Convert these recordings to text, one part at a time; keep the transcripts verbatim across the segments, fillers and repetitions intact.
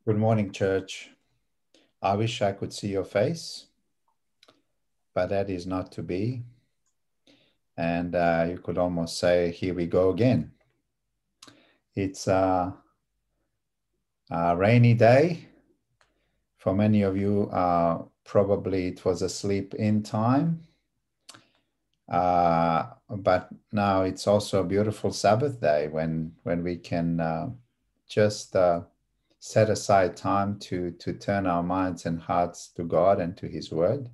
Good morning, church. I wish I could see your face, but that is not to be. And uh, you could almost say, here we go again. It's a, a rainy day. For many of you, uh, probably it was a sleep-in time. Uh, but now it's also a beautiful Sabbath day when, when we can uh, just uh, set aside time to, to turn our minds and hearts to God and to His Word.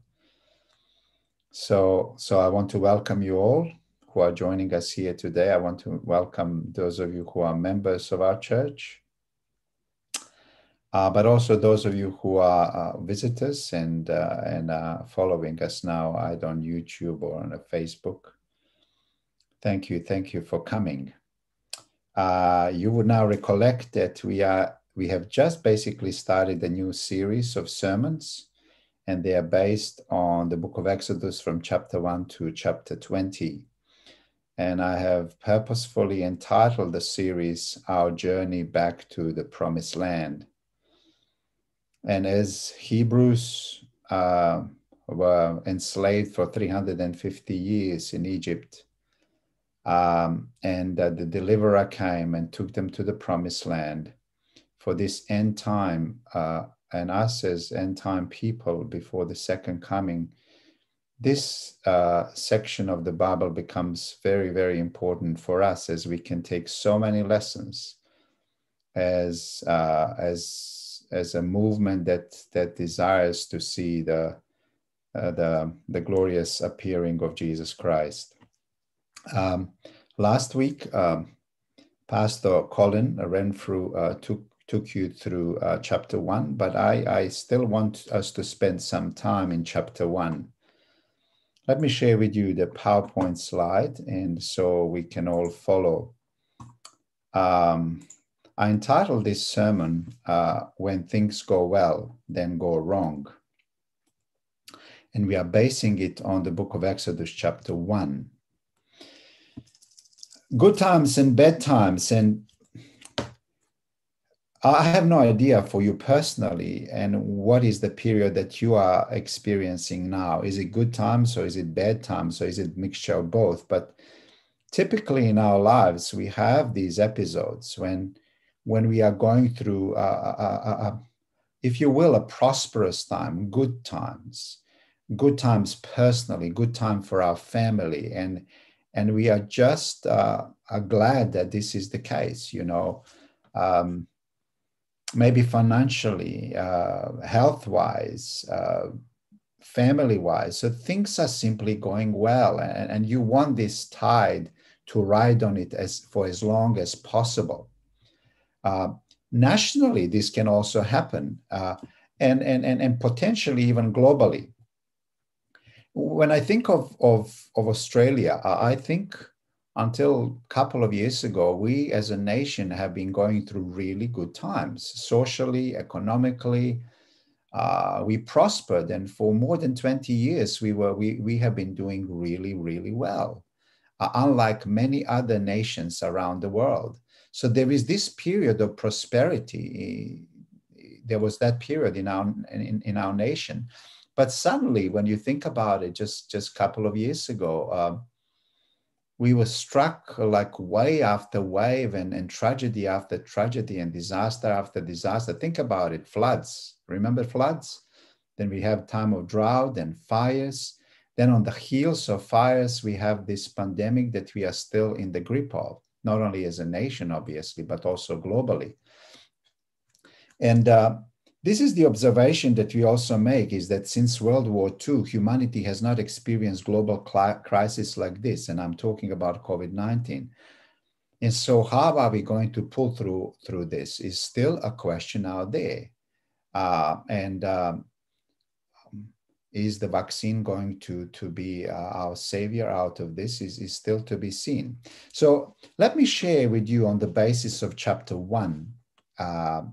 So, so I want to welcome you all who are joining us here today. I want to welcome those of you who are members of our church, uh, but also those of you who are uh, visitors and uh, and uh, following us now either on YouTube or on Facebook. Thank you, thank you for coming. Uh, you would now recollect that we are we have just basically started a new series of sermons, and they are based on the book of Exodus from chapter one to chapter twenty. And I have purposefully entitled the series, Our Journey Back to the Promised Land. And as Hebrews uh, were enslaved for three hundred fifty years in Egypt, um, and uh, the deliverer came and took them to the Promised Land for this end time, uh, and us as end time people before the second coming, this uh, section of the Bible becomes very, very important for us, as we can take so many lessons as uh, as as a movement that that desires to see the uh, the the glorious appearing of Jesus Christ. Um, last week, um, Pastor Colin Renfrew uh, took took you through uh, chapter one, but I I still want us to spend some time in chapter one. Let me share with you the PowerPoint slide, and so we can all follow. Um, I entitled this sermon, uh, When Things Go Well, Then Go Wrong. And we are basing it on the book of Exodus, chapter one. Good times and bad times. And I have no idea for you personally, and what is the period that you are experiencing now. Is it good times or is it bad times, or is it a mixture of both? But typically in our lives, we have these episodes when, when we are going through, uh, uh, uh, if you will, a prosperous time, good times, good times personally, good time for our family. And, and we are just uh, are glad that this is the case, you know. Um, maybe financially, uh, health-wise, uh, family-wise. So things are simply going well, and, and you want this tide to ride on it as for as long as possible. Uh, nationally, this can also happen, uh, and, and, and, and potentially even globally. When I think of, of, of Australia, I think until a couple of years ago, we as a nation have been going through really good times, socially, economically. Uh, we prospered, and for more than twenty years, we were we we have been doing really, really well, uh, unlike many other nations around the world. So there is this period of prosperity. There was that period in our in, in our nation, but suddenly, when you think about it, just just a couple of years ago, uh, we were struck like wave after wave, and, and tragedy after tragedy, and disaster after disaster. Think about it, floods. Remember floods? Then we have time of drought and fires. Then on the heels of fires, we have this pandemic that we are still in the grip of, not only as a nation, obviously, but also globally. And uh, this is the observation that we also make, is that since World War Two, humanity has not experienced global crisis like this. And I'm talking about COVID nineteen. And so how are we going to pull through through this is still a question out there. Uh, and um, is the vaccine going to, to be uh, our savior out of this is, is still to be seen. So let me share with you, on the basis of chapter one, uh,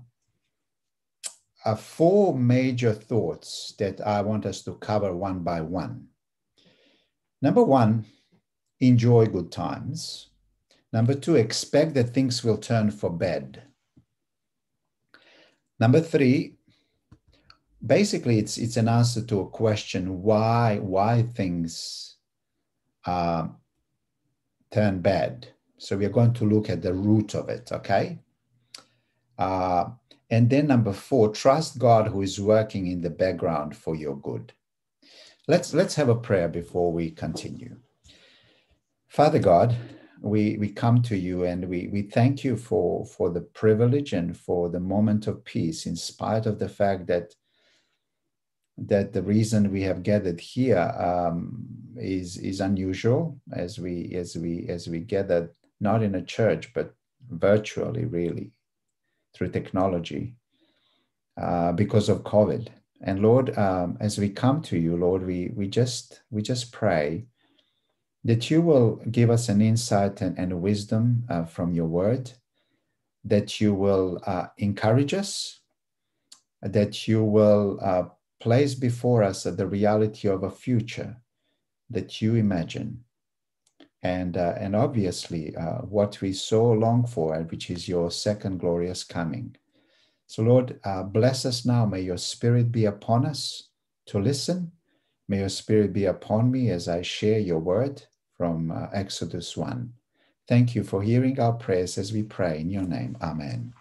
Uh, four major thoughts that I want us to cover one by one. Number one, enjoy good times. Number two, expect that things will turn for bad. Number three, basically it's it's an answer to a question, why why things uh, turn bad. So we are going to look at the root of it, okay? Uh, and then number four, trust God who is working in the background for your good. Let's let's have a prayer before we continue. Father God, we we come to you and we we thank you for for the privilege and for the moment of peace, in spite of the fact that that the reason we have gathered here um, is is unusual, as we as we as we gathered not in a church but virtually, really, through technology, uh, because of COVID. And Lord, um, as we come to you, Lord, we we just we just pray that you will give us an insight and, and wisdom uh, from your word, that you will uh, encourage us, that you will uh, place before us the reality of a future that you imagine. And, uh, and obviously, uh, what we so long for, which is your second glorious coming. So, Lord, uh, bless us now. May your spirit be upon us to listen. May your spirit be upon me as I share your word from uh, Exodus one. Thank you for hearing our prayers as we pray in your name. Amen.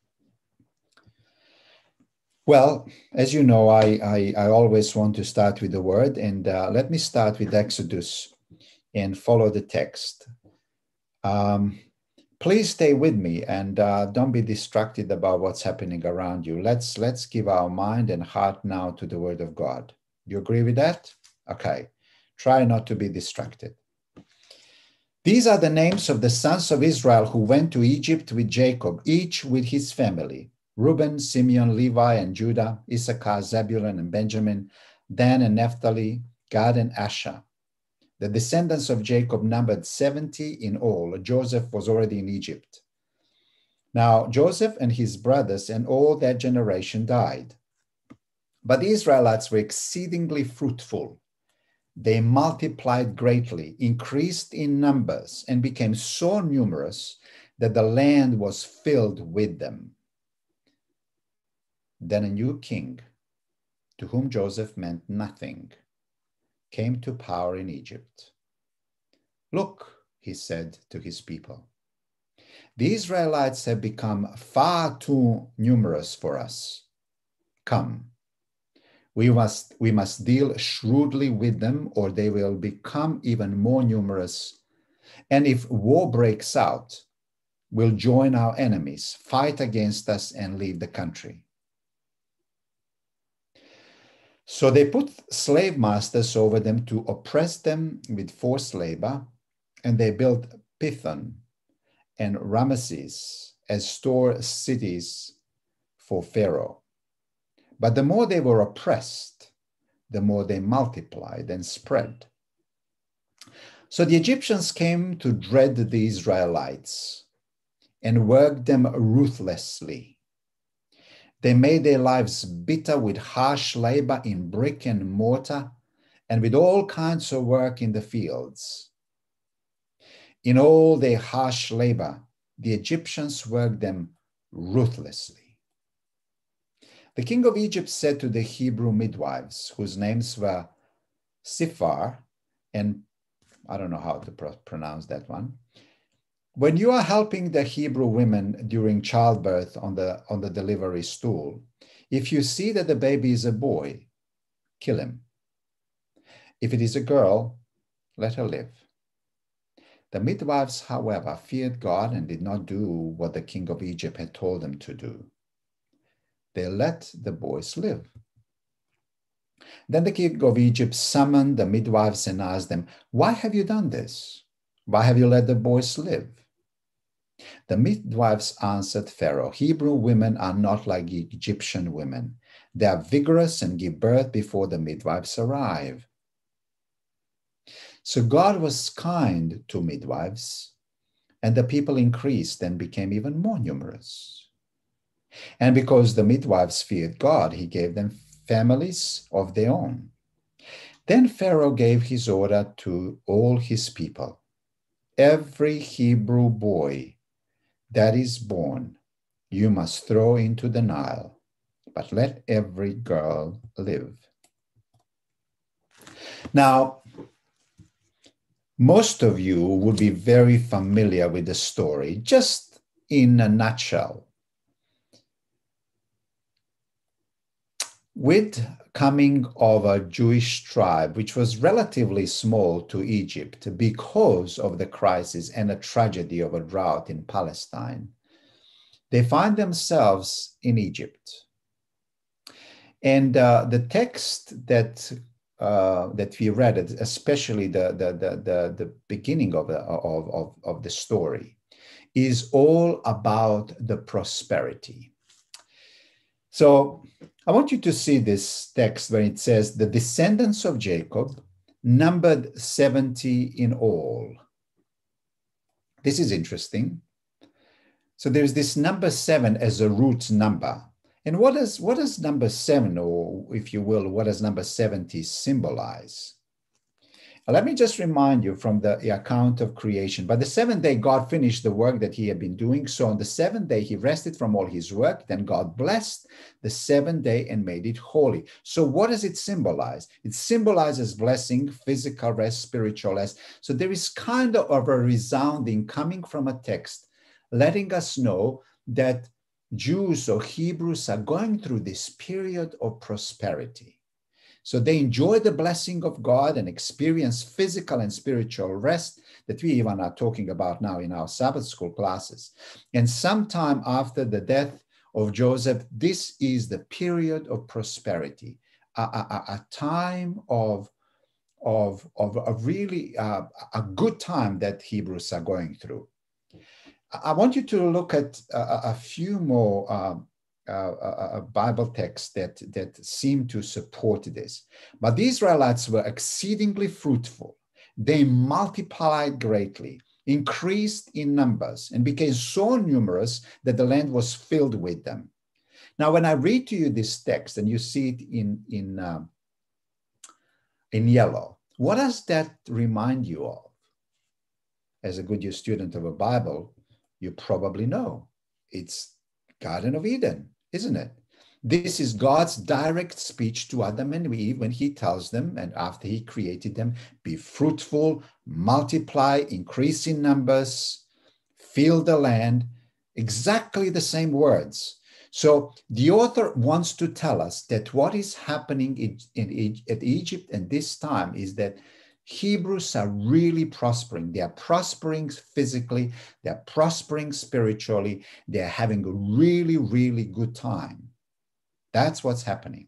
Well, as you know, I, I, I always want to start with the word, and uh, let me start with Exodus and follow the text. Um, please stay with me and uh, don't be distracted about what's happening around you. Let's, let's give our mind and heart now to the word of God. You agree with that? Okay. Try not to be distracted. These are the names of the sons of Israel who went to Egypt with Jacob, each with his family: Reuben, Simeon, Levi, and Judah, Issachar, Zebulun, and Benjamin, Dan and Naphtali, Gad and Asher. The descendants of Jacob numbered seventy in all. Joseph was already in Egypt. Now, Joseph and his brothers and all that generation died. But the Israelites were exceedingly fruitful. They multiplied greatly, increased in numbers, and became so numerous that the land was filled with them. Then a new king, to whom Joseph meant nothing, came to power in Egypt. Look, he said to his people, the Israelites have become far too numerous for us. Come, we must, we must deal shrewdly with them, or they will become even more numerous. And if war breaks out, we'll join our enemies, fight against us, and leave the country. So they put slave masters over them to oppress them with forced labor, and they built Pithon and Ramesses as store cities for Pharaoh. But the more they were oppressed, the more they multiplied and spread. So the Egyptians came to dread the Israelites and worked them ruthlessly. They made their lives bitter with harsh labor in brick and mortar and with all kinds of work in the fields. In all their harsh labor, the Egyptians worked them ruthlessly. The king of Egypt said to the Hebrew midwives, whose names were Siphar, and I don't know how to pro- pronounce that one, when you are helping the Hebrew women during childbirth on the, on the delivery stool, if you see that the baby is a boy, kill him. If it is a girl, let her live. The midwives, however, feared God and did not do what the king of Egypt had told them to do. They let the boys live. Then the king of Egypt summoned the midwives and asked them, why have you done this? Why have you let the boys live? The midwives answered Pharaoh, Hebrew women are not like Egyptian women. They are vigorous and give birth before the midwives arrive. So God was kind to midwives, and the people increased and became even more numerous. And because the midwives feared God, he gave them families of their own. Then Pharaoh gave his order to all his people. Every Hebrew boy that is born, you must throw into the Nile, but let every girl live. Now, most of you would be very familiar with the story, just in a nutshell. With coming of a Jewish tribe, which was relatively small to Egypt because of the crisis and a tragedy of a drought in Palestine, they find themselves in Egypt. And uh, the text that uh, that we read, especially the, the, the, the, the beginning of the, of, of, of the story, is all about the prosperity. So I want you to see this text when it says, the descendants of Jacob numbered seventy in all. This is interesting. So there's this number seven as a root number. And what does, what does number seven, or if you will, what does number seventy symbolize? Let me just remind you from the account of creation. By the seventh day, God finished the work that he had been doing. So on the seventh day, he rested from all his work. Then God blessed the seventh day and made it holy. So what does it symbolize? It symbolizes blessing, physical rest, spiritual rest. So there is kind of a resounding coming from a text, letting us know that Jews or Hebrews are going through this period of prosperity. So they enjoy the blessing of God and experience physical and spiritual rest that we even are talking about now in our Sabbath school classes. And sometime after the death of Joseph, this is the period of prosperity, a, a, a time of, of, of a really uh, a good time that Hebrews are going through. I want you to look at a, a few more um, uh, a Bible texts that, that seem to support this. But the Israelites were exceedingly fruitful. They multiplied greatly, increased in numbers, and became so numerous that the land was filled with them. Now, when I read to you this text, and you see it in, in, uh, in yellow, what does that remind you of? As a Goodyear student of a Bible, you probably know. It's Garden of Eden, isn't it? This is God's direct speech to Adam and Eve when he tells them, and after he created them, be fruitful, multiply, increase in numbers, fill the land, exactly the same words. So the author wants to tell us that what is happening in, in, in Egypt at this time is that Hebrews are really prospering. They are prospering physically. They're prospering spiritually. They're having a really, really good time. That's what's happening.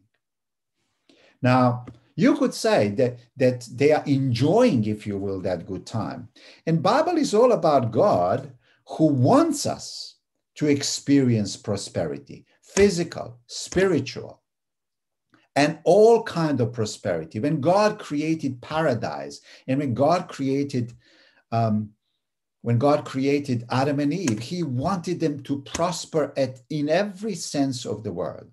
Now, you could say that, that they are enjoying, if you will, that good time. And Bible is all about God who wants us to experience prosperity, physical, spiritual, and all kind of prosperity. When God created paradise, and when God created, um, when God created Adam and Eve, he wanted them to prosper at, in every sense of the word.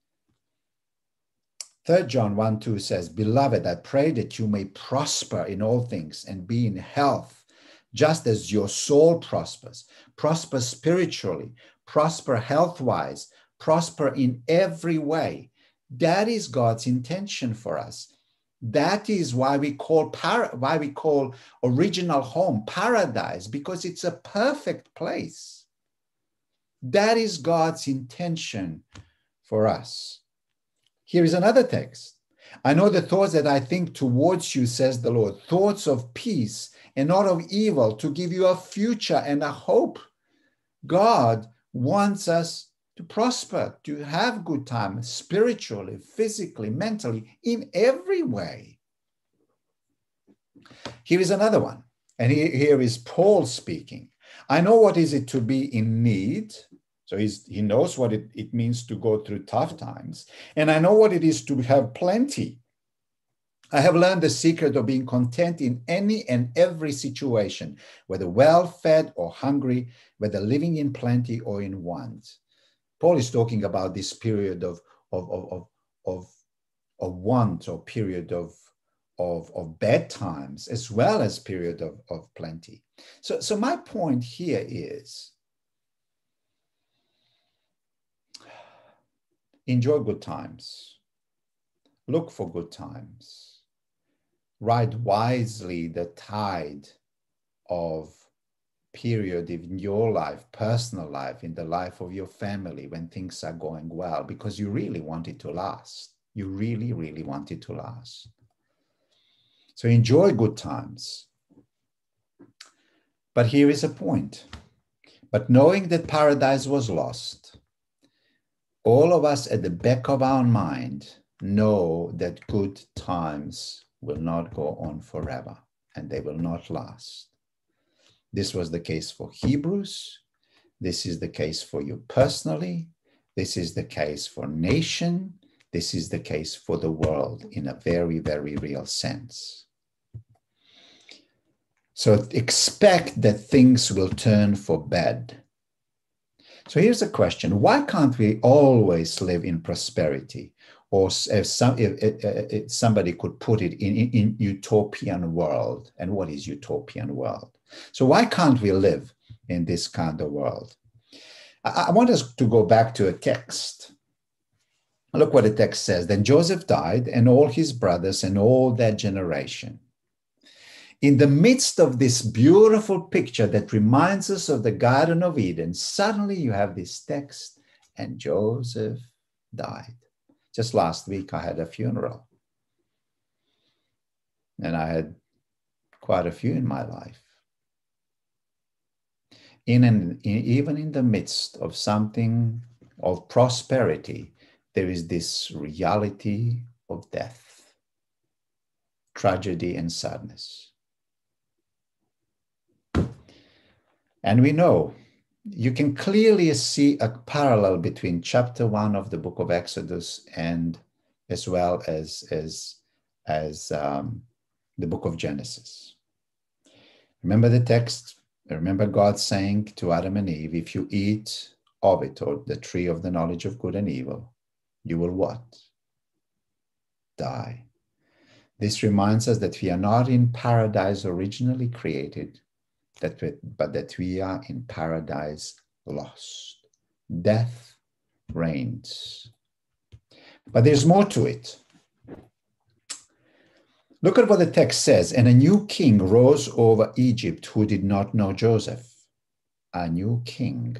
Third John one two says, Beloved, I pray that you may prosper in all things and be in health, just as your soul prospers. Prosper spiritually, prosper health-wise, prosper in every way. That is God's intention for us. That is why we call para, why we call original home paradise, because it's a perfect place. That is God's intention for us. Here is another text. I know the thoughts that I think towards you, says the Lord, thoughts of peace and not of evil, to give you a future and a hope. God wants us to prosper, to have good time, spiritually, physically, mentally, in every way. Here is another one. And here, here is Paul speaking. I know what is it to be in need. So he's, he knows what it, it means to go through tough times. And I know what it is to have plenty. I have learned the secret of being content in any and every situation, whether well-fed or hungry, whether living in plenty or in want. Paul is talking about this period of, of, of, of, of, of want, or period of, of, of bad times, as well as period of, of plenty. So, so my point here is, enjoy good times. Look for good times. Ride wisely the tide of period in your life, personal life, in the life of your family when things are going well, because you really want it to last. You really, really want it to last. So enjoy good times. But here is a point. But knowing that paradise was lost, all of us at the back of our mind know that good times will not go on forever and they will not last. This was the case for Hebrews. This is the case for you personally. This is the case for nation. This is the case for the world in a very, very real sense. So expect that things will turn for bad. So here's a question. Why can't we always live in prosperity? Or if, some, if, if, if somebody could put it in, in, in utopian world. And what is utopian world? So why can't we live in this kind of world? I, I want us to go back to a text. Look what the text says. Then Joseph died, and all his brothers and all that generation. In the midst of this beautiful picture that reminds us of the Garden of Eden, suddenly you have this text, and Joseph died. Just last week, I had a funeral. And I had quite a few in my life. In an, in, even in the midst of something of prosperity, there is this reality of death, tragedy, and sadness. And we know, you can clearly see a parallel between chapter one of the book of Exodus and as well as, as, as um, the book of Genesis. Remember the text? Remember God saying to Adam and Eve, if you eat of it, or the tree of the knowledge of good and evil, you will what? Die. This reminds us that we are not in paradise originally created, that we, but that we are in paradise lost. Death reigns. But there's more to it. Look at what the text says. And a new king rose over Egypt who did not know Joseph. A new king.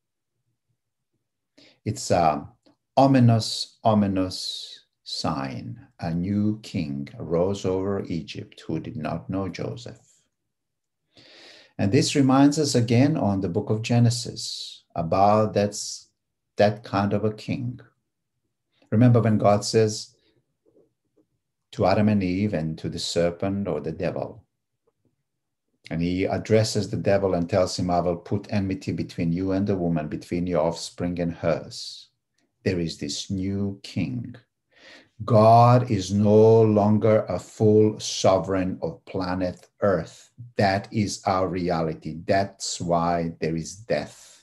It's an ominous, ominous sign. A new king rose over Egypt who did not know Joseph. And this reminds us again on the book of Genesis about that's, that kind of a king. Remember when God says to Adam and Eve and to the serpent or the devil, and he addresses the devil and tells him, I will put enmity between you and the woman, between your offspring and hers. There is this new king. God is no longer a full sovereign of planet Earth. That is our reality. That's why there is death.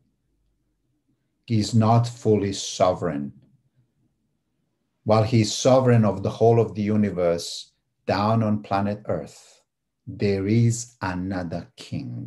He is not fully sovereign. While he is sovereign of the whole of the universe down on planet Earth, there is another king.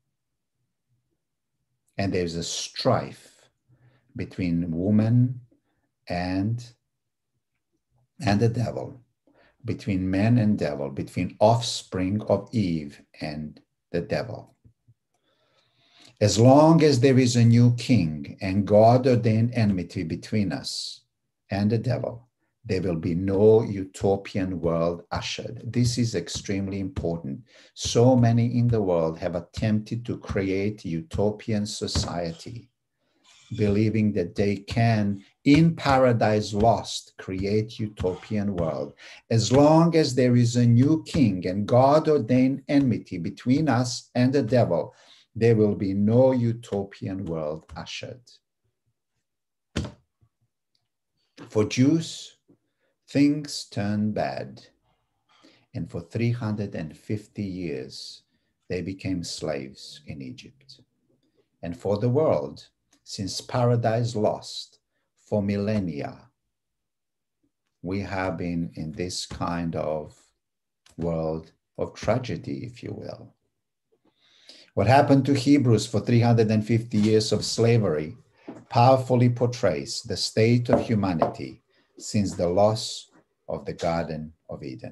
And there's a strife between woman and and the devil, between man and devil, between offspring of Eve and the devil. As long as there is a new king and God ordained enmity between us and the devil, there will be no utopian world ushered. This is extremely important. So many in the world have attempted to create a utopian society, believing that they can, in paradise lost, create utopian world. As long as there is a new king and God ordained enmity between us and the devil, there will be no utopian world ushered. For Jews, things turned bad. And for three hundred fifty years, they became slaves in Egypt. And for the world, since paradise lost, for millennia, we have been in this kind of world of tragedy, if you will. What happened to Hebrews for three hundred fifty years of slavery powerfully portrays the state of humanity since the loss of the Garden of Eden.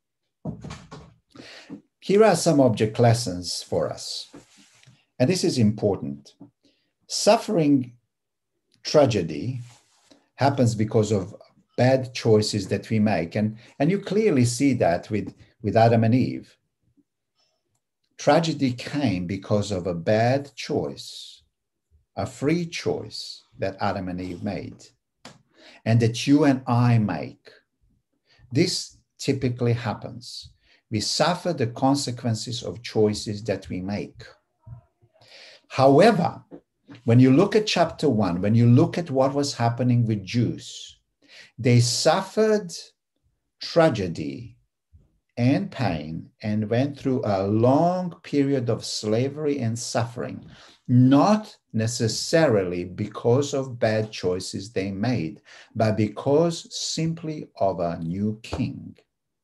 Here are some object lessons for us, and this is important. Suffering, tragedy, happens because of bad choices that we make, and, and you clearly see that with, with Adam and Eve. Tragedy came because of a bad choice, a free choice that Adam and Eve made, and that you and I make. This typically happens. We suffer the consequences of choices that we make. However, when you look at chapter one, when you look at what was happening with Jews, they suffered tragedy and pain and went through a long period of slavery and suffering, not necessarily because of bad choices they made, but because simply of a new king.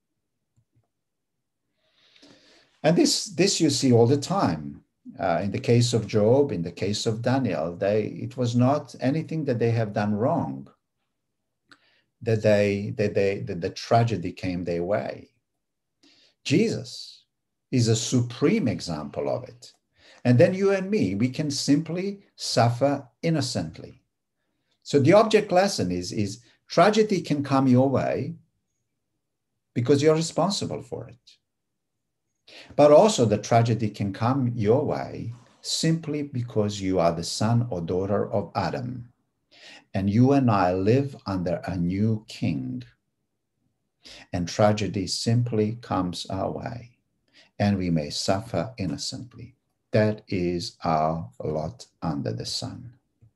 And this, this you see all the time. Uh, in the case of Job, in the case of Daniel, they, it was not anything that they have done wrong, that, they, that, they, that the tragedy came their way. Jesus is a supreme example of it. And then you and me, we can simply suffer innocently. So the object lesson is, is tragedy can come your way because you're responsible for it. But also the tragedy can come your way simply because you are the son or daughter of Adam. And you and I live under a new king. And tragedy simply comes our way. And we may suffer innocently. That is our lot under the sun.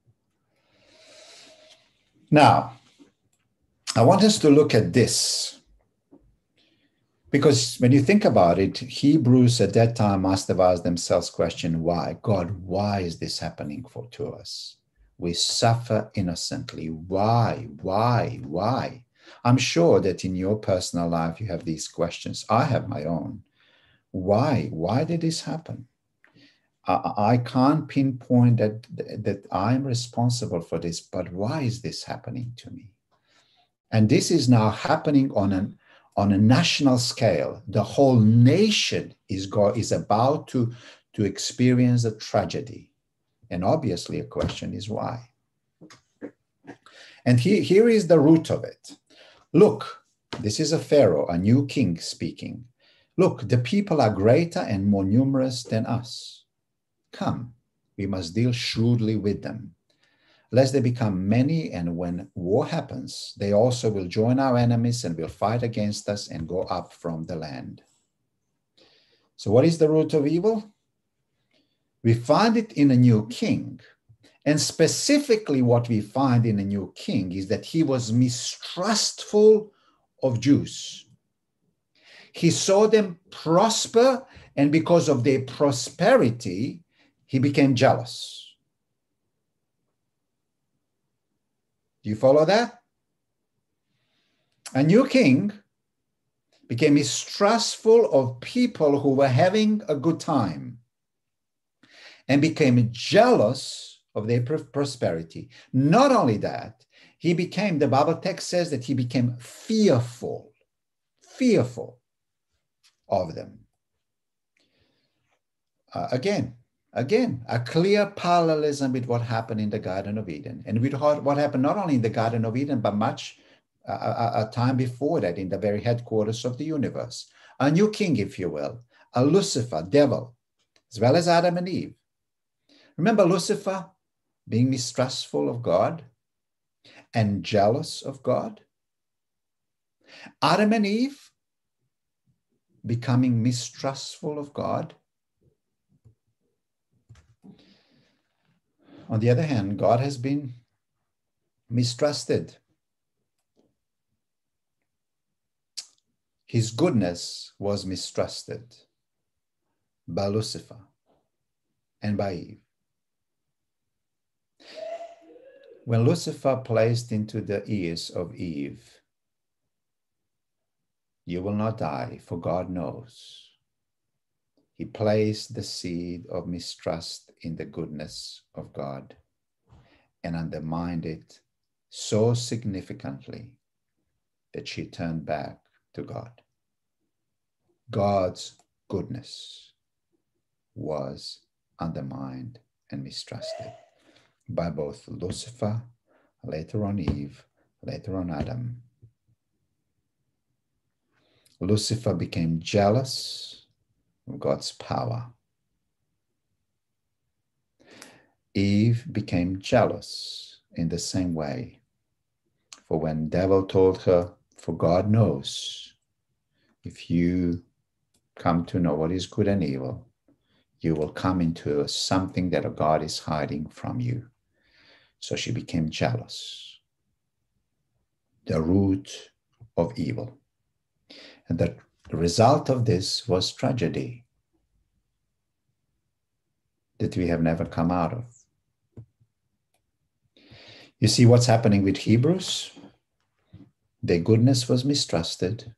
Now, I want us to look at this. Because when you think about it, Hebrews at that time must have asked themselves the question, why? God, why is this happening for, to us? We suffer innocently. Why? Why? Why? I'm sure that in your personal life you have these questions. I have my own. Why? Why did this happen? I, I can't pinpoint that, that I'm responsible for this, but why is this happening to me? And this is now happening on an On a national scale. The whole nation is, go, is about to, to experience a tragedy. And obviously a question is why? And he, here is the root of it. Look, this is a Pharaoh, a new king speaking. Look, the people are greater and more numerous than us. Come, we must deal shrewdly with them, lest they become many, and when war happens, they also will join our enemies and will fight against us and go up from the land. So what is the root of evil? We find it in a new king. And specifically what we find in a new king is that he was mistrustful of Jews. He saw them prosper, and because of their prosperity, he became jealous. Do you follow that? A new king became mistrustful of people who were having a good time and became jealous of their prosperity. Not only that, he became, the Bible text says that he became fearful, fearful of them. Uh, again, Again, a clear parallelism with what happened in the Garden of Eden, and with what happened not only in the Garden of Eden, but much uh, a, a time before that in the very headquarters of the universe. A new king, if you will, a Lucifer, devil, as well as Adam and Eve. Remember Lucifer being mistrustful of God and jealous of God? Adam and Eve becoming mistrustful of God. On the other hand, God has been mistrusted. His goodness was mistrusted by Lucifer and by Eve. When Lucifer placed into the ears of Eve, "You will not die, for God knows," he placed the seed of mistrust in the goodness of God. and undermined it so significantly that she turned back to God. God's goodness was undermined and mistrusted by both Lucifer, later on Eve, later on Adam. Lucifer became jealous of God's power. Eve became jealous in the same way. For when the devil told her, for God knows, if you come to know what is good and evil, you will come into something that God is hiding from you. So she became jealous. The root of evil. And the result of this was tragedy that we have never come out of. You see what's happening with Hebrews? Their goodness was mistrusted,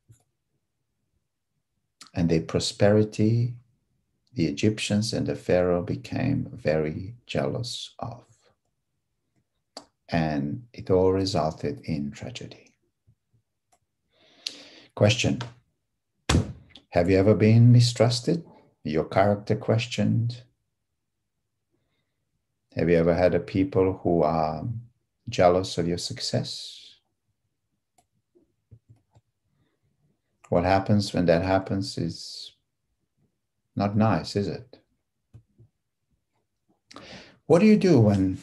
and their prosperity, the Egyptians and the Pharaoh became very jealous of. And it all resulted in tragedy. Question: have you ever been mistrusted? Your character questioned? Have you ever had a people who are jealous of your success? What happens when that happens is not nice, is it? What do you do when,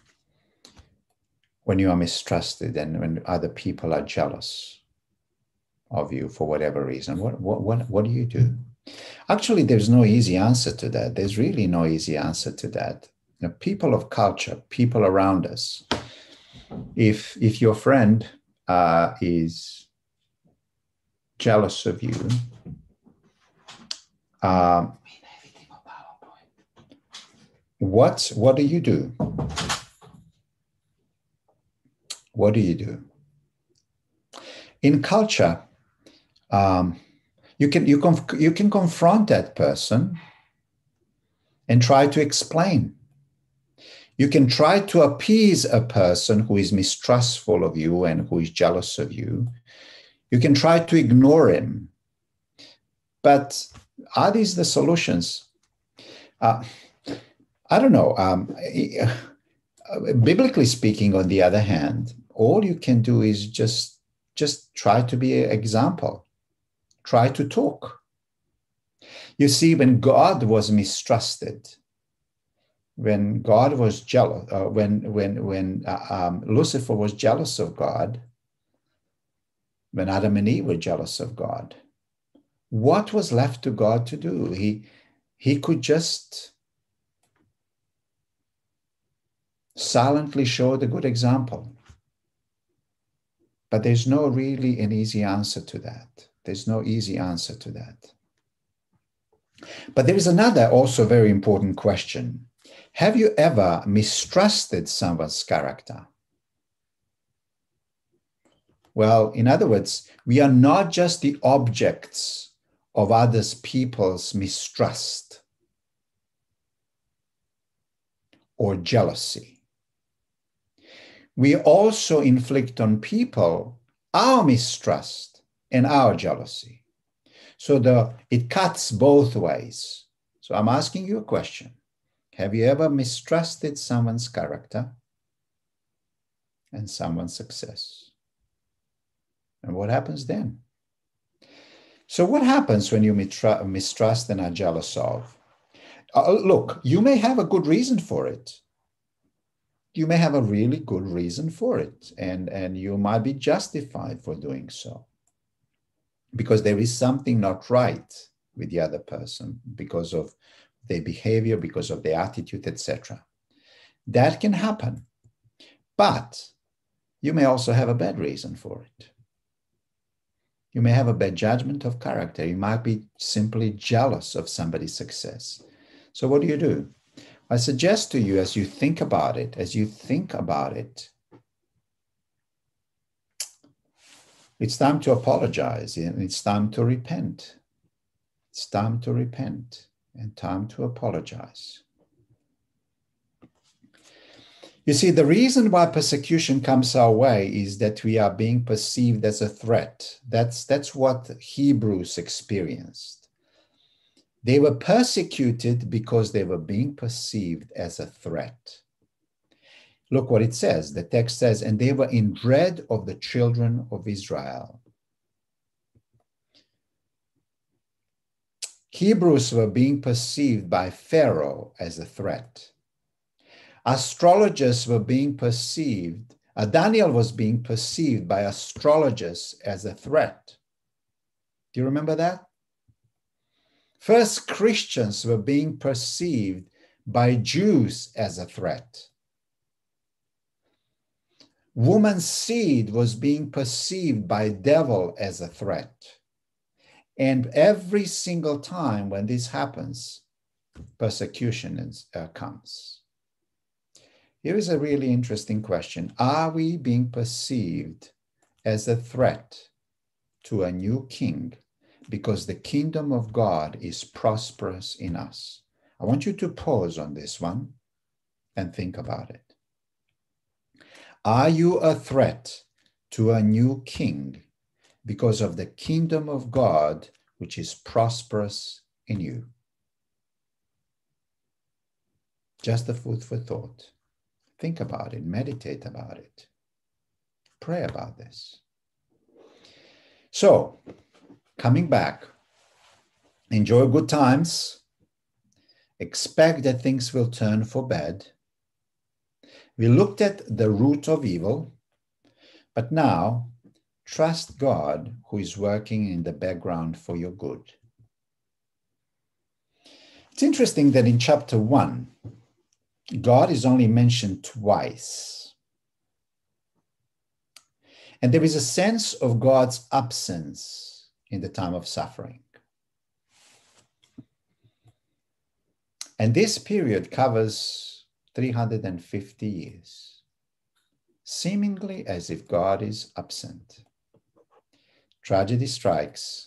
when you are mistrusted and when other people are jealous of you for whatever reason? What, what, what, what do you do? Actually, there's no easy answer to that. There's really no easy answer to that. You know, people of culture, people around us, if, if your friend uh, is jealous of you, um, what, what do you do? What do you do? In culture, um, you can, you, conf- you can confront that person and try to explain. You can try to appease a person who is mistrustful of you and who is jealous of you. You can try to ignore him. But are these the solutions? Uh, I don't know. Um, biblically speaking, on the other hand, all you can do is just, just try to be an example. Try to talk. You see, when God was mistrusted, when God was jealous, uh, when when when uh, um, Lucifer was jealous of God, when Adam and Eve were jealous of God, what was left to God to do? He he could just silently show the good example. But there's no really an easy answer to that. There's no easy answer to that. But there is another also very important question. Have you ever mistrusted someone's character? Well, in other words, we are not just the objects of others people's mistrust or jealousy. We also inflict on people our mistrust and our jealousy. So the, it cuts both ways. So I'm asking you a question. Have you ever mistrusted someone's character and someone's success? And what happens then? So what happens when you mistrust and are jealous of? Uh, look, you may have a good reason for it. You may have a really good reason for it, and, and you might be justified for doing so. Because there is something not right with the other person because of their behavior, because of their attitude, et cetera. That can happen. But you may also have a bad reason for it. You may have a bad judgment of character. You might be simply jealous of somebody's success. So what do you do? I suggest to you, as you think about it, as you think about it, it's time to apologize and it's time to repent. It's time to repent and time to apologize. You see, the reason why persecution comes our way is that we are being perceived as a threat. That's, that's what Hebrews experienced. They were persecuted because they were being perceived as a threat. Look what it says. The text says, and they were in dread of the children of Israel. Hebrews were being perceived by Pharaoh as a threat. Astrologers were being perceived, uh, Daniel was being perceived by astrologers as a threat. Do you remember that? First Christians were being perceived by Jews as a threat. Woman's seed was being perceived by devil as a threat. And every single time when this happens, persecution is, uh, comes. Here is a really interesting question. Are we being perceived as a threat to a new king because the kingdom of God is prosperous in us? I want you to pause on this one and think about it. Are you a threat to a new king because of the kingdom of God, which is prosperous in you? Just a food for thought. Think about it, meditate about it, pray about this. So, coming back, enjoy good times, expect that things will turn for bad. We looked at the root of evil, but now trust God who is working in the background for your good. It's interesting that in chapter one, God is only mentioned twice. And there is a sense of God's absence in the time of suffering. And this period covers three hundred fifty years, seemingly as if God is absent. Tragedy strikes,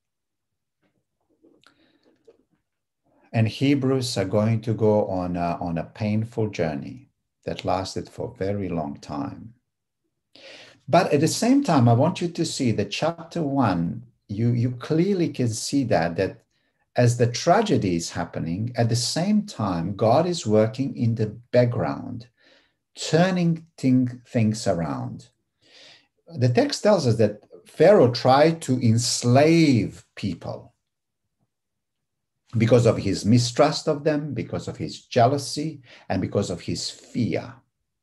and Hebrews are going to go on a, on a painful journey that lasted for a very long time. But at the same time, I want you to see that chapter one, you, you clearly can see that, that as the tragedy is happening, at the same time, God is working in the background, turning thing, things around. The text tells us that Pharaoh tried to enslave people because of his mistrust of them, because of his jealousy, and because of his fear.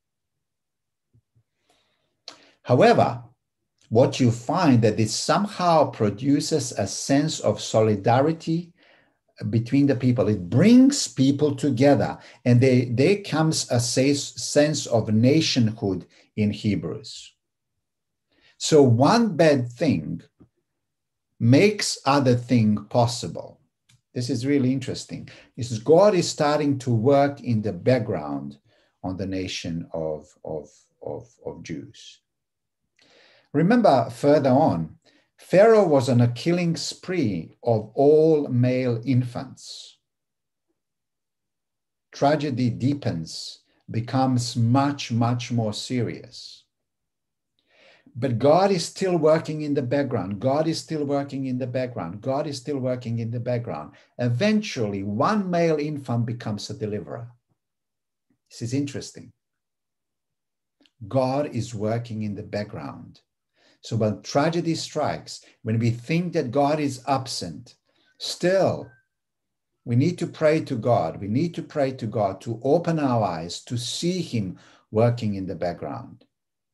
However, what you find that this somehow produces a sense of solidarity between the people. It brings people together, and they, there comes a sense of nationhood in Hebrews. So one bad thing makes other thing possible. This is really interesting. This is God is starting to work in the background on the nation of, of, of, of Jews. Remember further on, Pharaoh was on a killing spree of all male infants. Tragedy deepens, becomes much, much more serious. But God is still working in the background. God is still working in the background. God is still working in the background. Eventually, one male infant becomes a deliverer. This is interesting. God is working in the background. So when tragedy strikes, when we think that God is absent, still, we need to pray to God. We need to pray to God to open our eyes, to see him working in the background.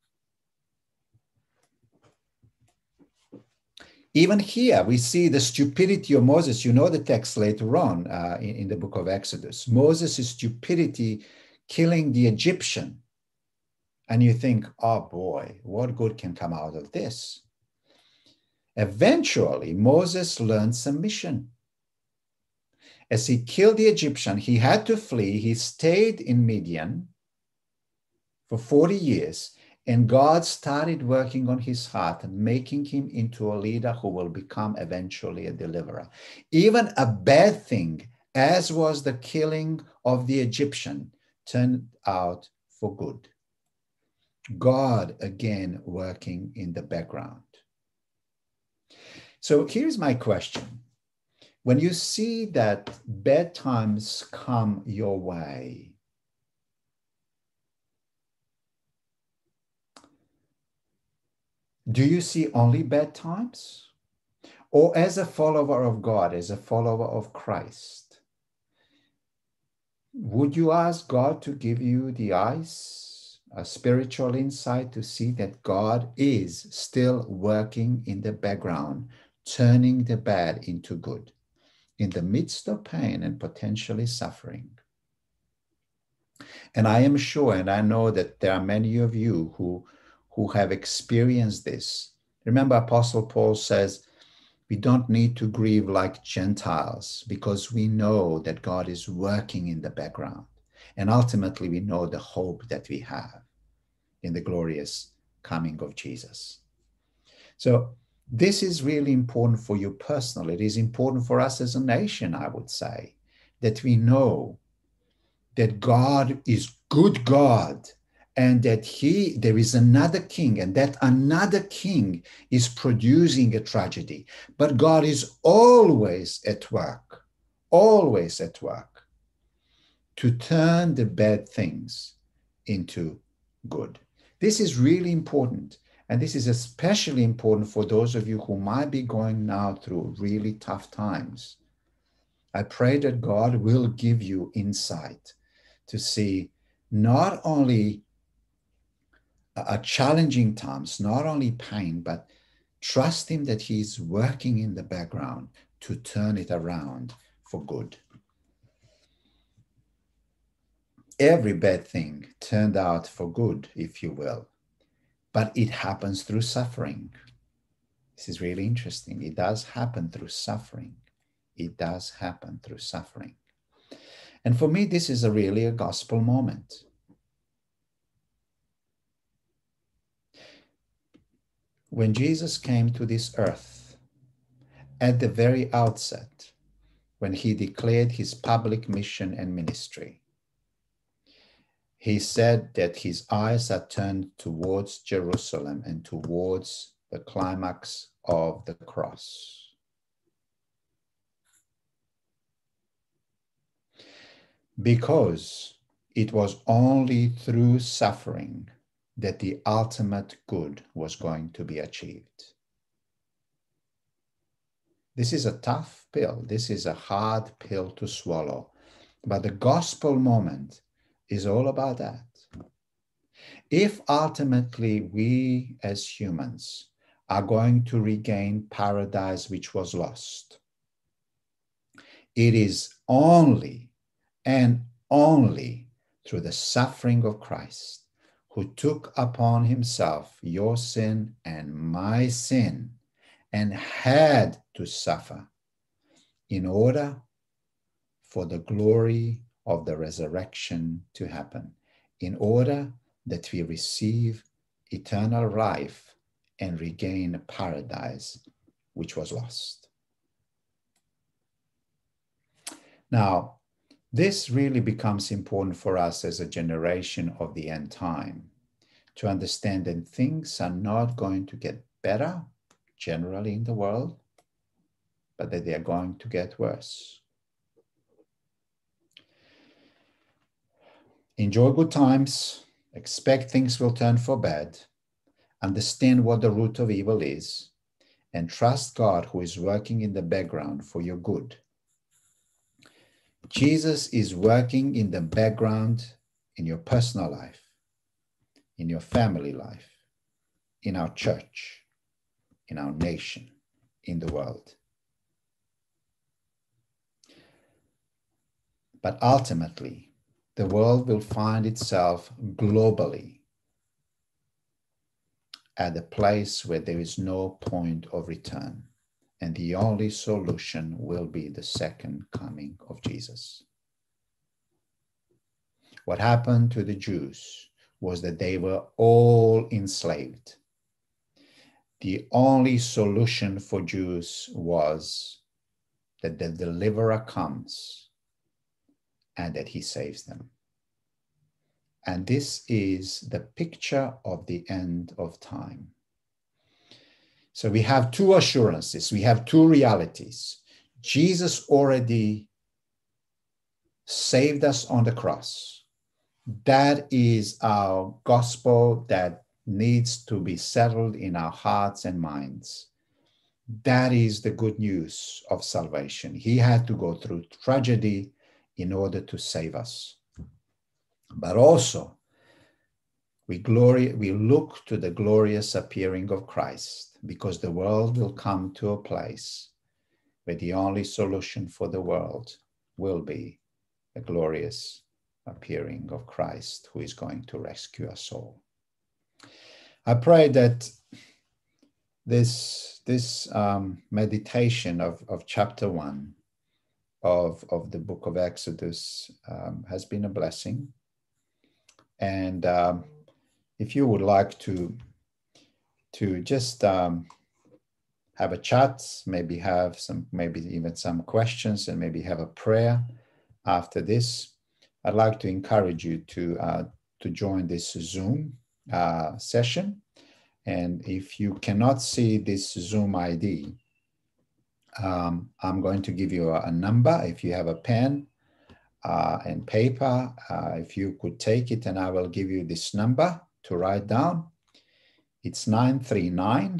Even here, we see the stupidity of Moses. You know the text later on uh, in, in the book of Exodus. Moses' stupidity killing the Egyptian. And you think, oh boy, what good can come out of this? Eventually, Moses learned submission. As he killed the Egyptian, he had to flee. He stayed in Midian for forty years. And God started working on his heart and making him into a leader who will become eventually a deliverer. Even a bad thing, as was the killing of the Egyptian, turned out for good. God again working in the background. So here's my question. When you see that bad times come your way, do you see only bad times? Or as a follower of God, as a follower of Christ, would you ask God to give you the eyes, a spiritual insight to see that God is still working in the background, turning the bad into good in the midst of pain and potentially suffering? And I am sure, and I know that there are many of you who, who have experienced this. Remember, Apostle Paul says, we don't need to grieve like Gentiles because we know that God is working in the background. And ultimately, we know the hope that we have in the glorious coming of Jesus. So this is really important for you personally. It is important for us as a nation, I would say, that we know that God is good God, and that he, there is another king, and that another king is producing a tragedy. But God is always at work, always at work to turn the bad things into good. This is really important. And this is especially important for those of you who might be going now through really tough times. I pray that God will give you insight to see not only a challenging times, not only pain, but trust him that he's working in the background to turn it around for good. Every bad thing turned out for good, if you will, but it happens through suffering. This is really interesting. It does happen through suffering. It does happen through suffering. And for me, this is a really a gospel moment. When Jesus came to this earth, at the very outset, when he declared his public mission and ministry, he said that his eyes are turned towards Jerusalem and towards the climax of the cross. Because it was only through suffering that the ultimate good was going to be achieved. This is a tough pill. This is a hard pill to swallow. But the gospel moment is all about that. If ultimately we as humans are going to regain paradise which was lost, it is only and only through the suffering of Christ, who took upon himself your sin and my sin and had to suffer in order for the glory of the resurrection to happen, in order that we receive eternal life and regain paradise which was lost. Now, this really becomes important for us as a generation of the end time to understand that things are not going to get better generally in the world, but that they are going to get worse. Enjoy good times, expect things will turn for bad, understand what the root of evil is, and trust God who is working in the background for your good. Jesus is working in the background in your personal life, in your family life, in our church, in our nation, in the world. But ultimately, the world will find itself globally at a place where there is no point of return. And the only solution will be the second coming of Jesus. What happened to the Jews was that they were all enslaved. The only solution for Jews was that the deliverer comes and that he saves them. And this is the picture of the end of time. So we have two assurances. We have two realities. Jesus already saved us on the cross. That is our gospel that needs to be settled in our hearts and minds. That is the good news of salvation. He had to go through tragedy in order to save us. But also, we glory, we look to the glorious appearing of Christ, because the world will come to a place where the only solution for the world will be the glorious appearing of Christ, who is going to rescue us all. I pray that this, this um, meditation of, of chapter one of, of the book of Exodus um, has been a blessing. And um, if you would like to, to just um, have a chat, maybe have some, maybe even some questions, and maybe have a prayer after this, I'd like to encourage you to, uh, to join this Zoom uh, session. And if you cannot see this Zoom I D, um, I'm going to give you a, a number. If you have a pen uh, and paper, uh, if you could take it, and I will give you this number to write down. It's nine three nine,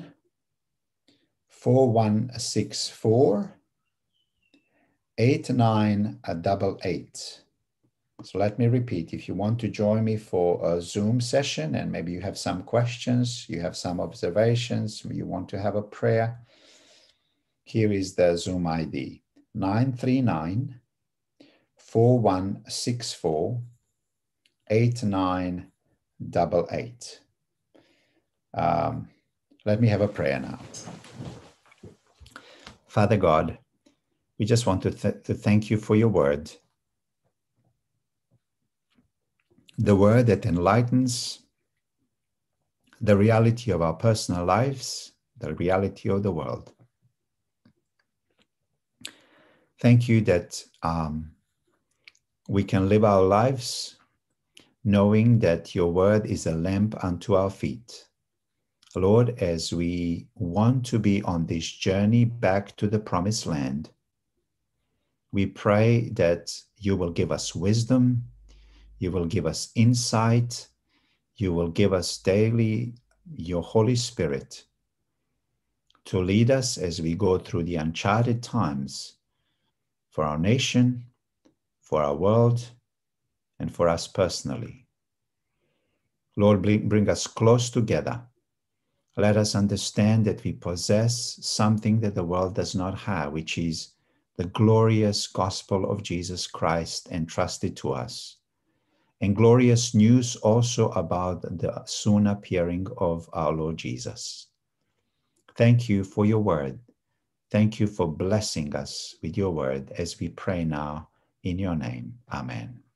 four one six four, eight nine eight eight. So let me repeat. If you want to join me for a Zoom session, and maybe you have some questions, you have some observations, you want to have a prayer, here is the Zoom I D, nine three nine, four one six four, eight nine eight eight. Um, let me have a prayer now. Father God, we just want to, th- to thank you for your word. The word that enlightens the reality of our personal lives, the reality of the world. Thank you that um, we can live our lives knowing that your word is a lamp unto our feet. Lord, as we want to be on this journey back to the promised land, we pray that you will give us wisdom, you will give us insight, you will give us daily your Holy Spirit to lead us as we go through the uncharted times for our nation, for our world, and for us personally. Lord, bring us close together. Let us understand that we possess something that the world does not have, which is the glorious gospel of Jesus Christ entrusted to us. And glorious news also about the soon appearing of our Lord Jesus. Thank you for your word. Thank you for blessing us with your word as we pray now in your name. Amen.